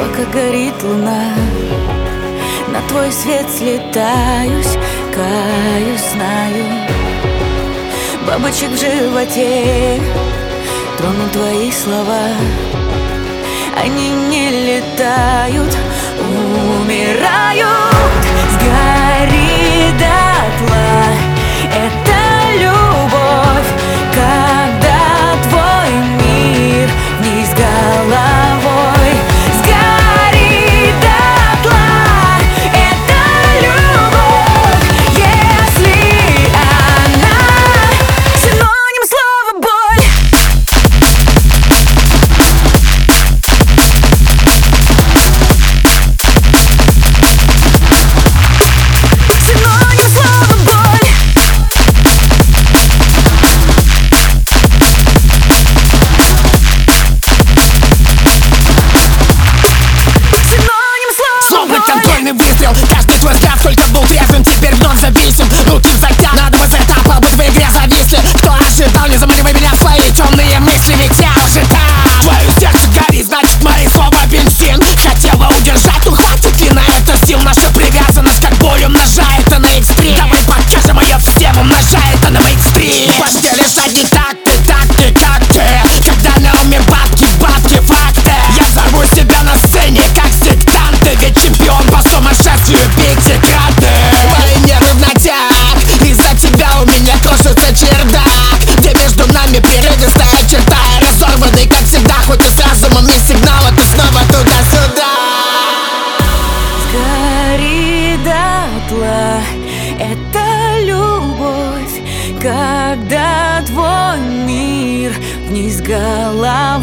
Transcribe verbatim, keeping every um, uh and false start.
пока горит луна. На твой свет слетаюсь, каюсь, знаю. Бабочек в животе тронут твои слова. Они не летают, умирают. Сгори дотла, это любовь, когда твой мир вниз головой. Сгори дотла, это любовь, если она синоним слова боль. Контрольный выстрел, каждый твой взгляд только был трезвым, теперь вновь зависим. Руки затят, надо бы этапа, будто в игре зависли. Кто ожидал, не заманивай меня в свои темные мысли, ведь я уже там. Твое сердце горит, значит мои слова бензин. Хотела удержать, но хватит ли на это сил? Наша привязанность как боль умножает, а на экстрим. Давай покажем ее всем, умножает, а на экстрим. В постели шаги так ты, так ты, как ты. Когда на уме бабки, бабки, факты. Я взорву себя на сцене, как сектанты, ведь чемпион по сумасшествию пятикратный. Мои нервы в натяг, из-за тебя у меня крошится чердак. Где между нами прерывистая черта, разорванный, как всегда, хоть и с разумом не сигнал, а ты снова туда-сюда. Сгори дотла, это любовь, когда твой мир вниз головой.